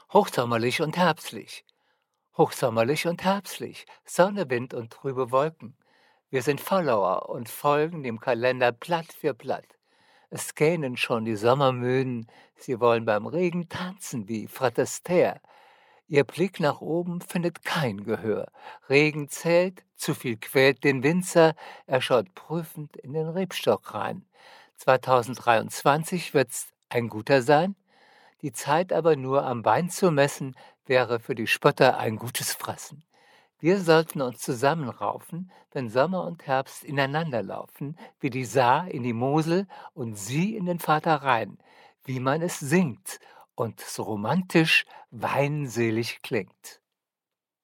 Hochsommerlich und herbstlich. Hochsommerlich und herbstlich. Sonne, Wind und trübe Wolken. Wir sind Follower und folgen dem Kalender Blatt für Blatt. Es gähnen schon die Sommermüden. Sie wollen beim Regen tanzen wie Fred Astaire. Ihr Blick nach oben findet kein Gehör. Regen zählt, zu viel quält den Winzer. Er schaut prüfend in den Rebstock rein. 2023 wird's ein guter sein? Die Zeit aber nur am Bein zu messen, wäre für die Spötter ein gutes Fressen. Wir sollten uns zusammenraufen, wenn Sommer und Herbst ineinander laufen, wie die Saar in die Mosel und sie in den Vater Rhein, wie man es singt und so romantisch weinselig klingt.